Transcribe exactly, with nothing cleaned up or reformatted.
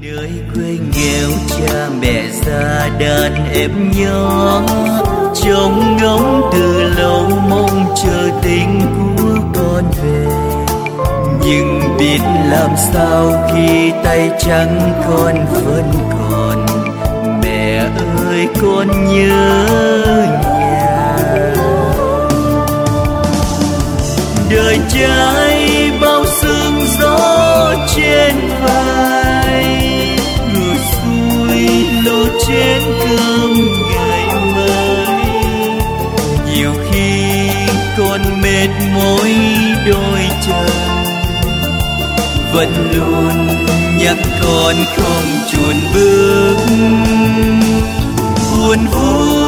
Nơi quê nghèo cha mẹ già đàn em nhỏ, trông ngóng từ lâu mong chờ tình của con về. Nhưng biết làm sao khi tay trắng con vẫn còn. Mẹ ơi con nhớ nhà. Đời trai bao sương gió trên vai, ngược xuôi lô chén cơm ngày mai. Nhiều khi con mệt mỏi đôi chân, vẫn luôn nhắc con không chùn bước. Buồn vui